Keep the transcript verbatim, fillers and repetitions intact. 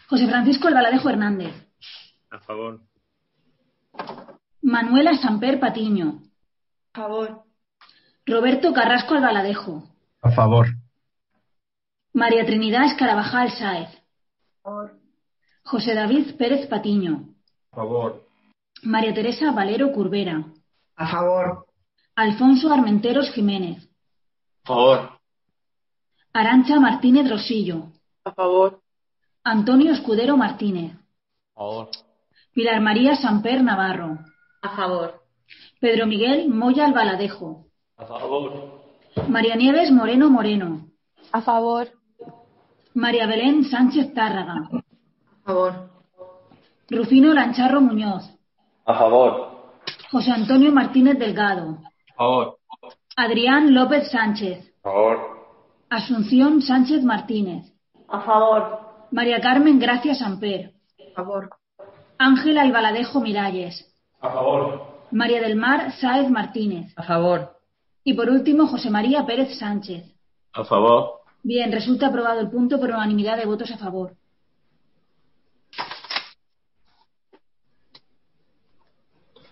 José Francisco Albaladejo Hernández. A favor. Manuela Samper Patiño. A favor. Roberto Carrasco Albaladejo. A favor. María Trinidad Escarabajal Sáez. A favor. José David Pérez Patiño. A favor. María Teresa Valero Curbera. A favor. Alfonso Armenteros Jiménez. A favor. Arantxa Martínez Rosillo. A favor. Antonio Escudero Martínez. A favor. Pilar María Samper Navarro. A favor. Pedro Miguel Moya Albaladejo. A favor. María Nieves Moreno Moreno. A favor. María Belén Sánchez Tárraga. A favor. Rufino Lancharro Muñoz. A favor. José Antonio Martínez Delgado. A favor. Adrián López Sánchez. A favor. Asunción Sánchez Martínez. A favor. María Carmen Gracia Samper. A favor. Ángela Albaladejo Miralles. A favor. María del Mar Sáez Martínez. A favor. Y por último, José María Pérez Sánchez. A favor. Bien, resulta aprobado el punto por unanimidad de votos a favor.